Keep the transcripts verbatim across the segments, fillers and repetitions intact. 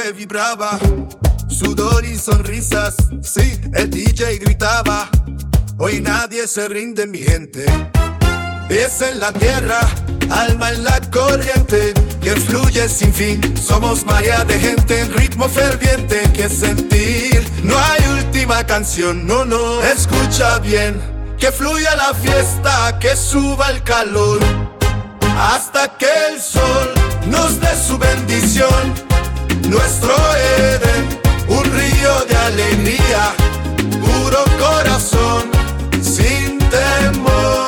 que vibraba, sudor y sonrisas, sí, el D J gritaba. Hoy nadie se rinde, mi gente. Pies en la tierra, alma en la corriente, que fluye sin fin. Somos marea de gente en ritmo ferviente, que sentir. No hay última canción, no, no. Escucha bien, que fluya la fiesta, que suba el calor, hasta que el sol nos dé su bendición. Nuestro Edén, un río de alegría, puro corazón, sin temor.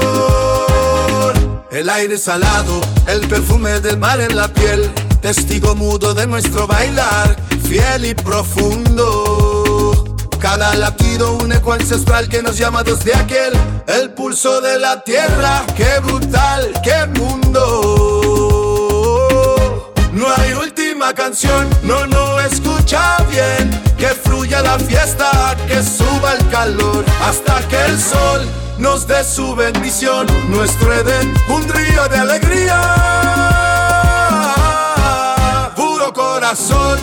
El aire salado, el perfume del mar en la piel, testigo mudo de nuestro bailar, fiel y profundo. Cada latido un eco ancestral que nos llama desde aquel, el pulso de la tierra. ¡Qué brutal, qué mundo! No hay última canción, no, no, escucha bien, que fluya la fiesta, que suba el calor, hasta que el sol nos dé su bendición. Nuestro Edén, un río de alegría, puro corazón.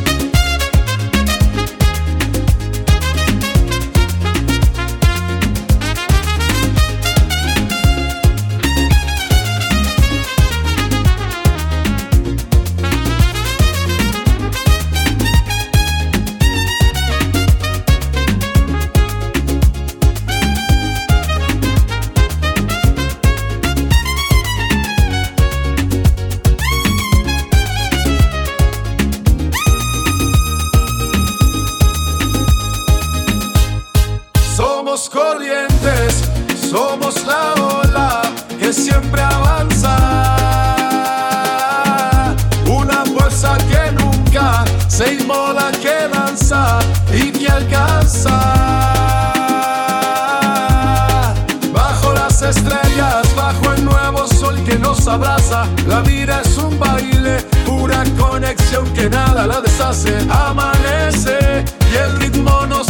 Somos corrientes, somos la ola que siempre avanza, una fuerza que nunca se inmola, que danza y que alcanza. Bajo las estrellas, bajo el nuevo sol que nos abraza, la vida es un baile, pura conexión que nada la deshace. Amanece y el ritmo nos